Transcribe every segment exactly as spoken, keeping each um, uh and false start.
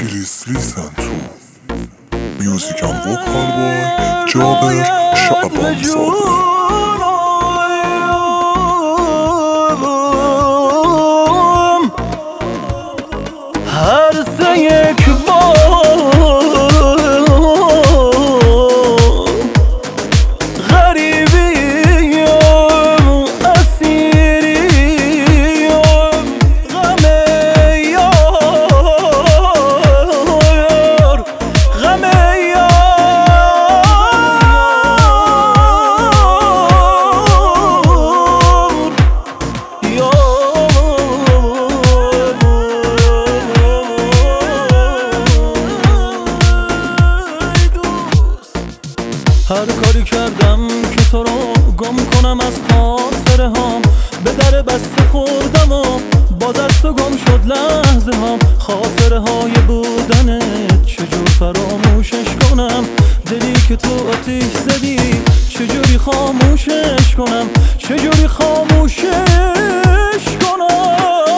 Please listen to music and vocal by جابر شعبان زاده. هر سه یک بار غریبیم، اسیریم، غم یار، غم یار، هر کاری کردم که تو رو گم کنم از خاطره هام، به در بسته خوردم و باز از تو گم شد لحظه هام. خاطره های بودنت چجور فراموشش کنم، دلی که تو آتیش زدی چجوری خاموشش کنم، چجوری خاموشش کنم.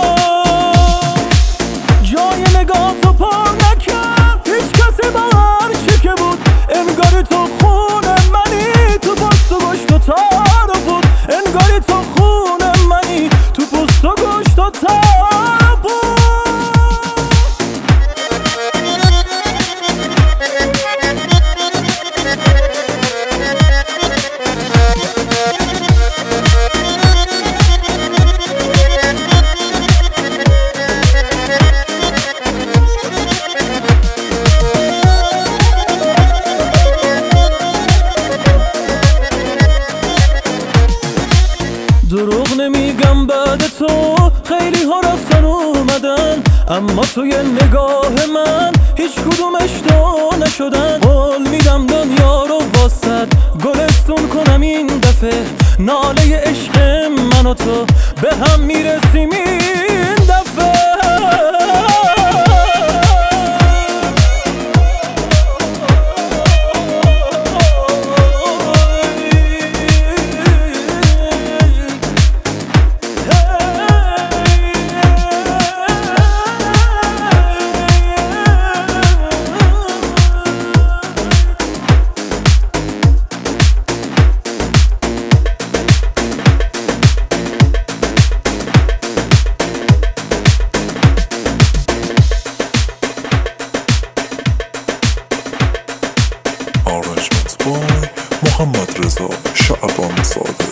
جای نگاه تو پر نکرد هیچ کسی با هر چی که بود، انگاری تو خون منی تو پست و گوشت و تار بود، انگاری تو خون منی تو پست و گوشت و تار بود. دروغ نمیگم بعد تو خیلی ها رفتن اومدن، اما توی نگاه من هیچ کدومش تو نشدن. قول میدم دنیا رو واسد گلستون کنم این دفعه، ناله عشق من و تو به هم میرسیم این دفعه. محمد رضا شعبان زاده.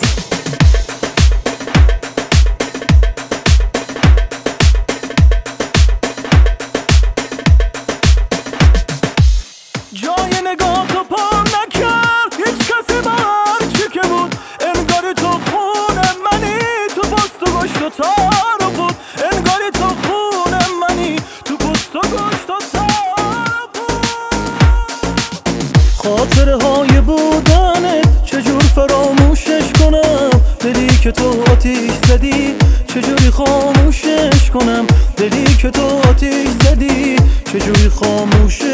جای نگاه تو پر نکرد هیچ کسی با هر چی که بود، انگاری تو خون منی تو پست و گوشت و تار بود، انگاری تو خون منی تو پست و گوشت و تار بود. خاطره های بودنت چجور فراموشش کنم، دلی که تو آتیش زدی چجوری خاموشش کنم، دلی که تو آتیش زدی چجوری خاموشش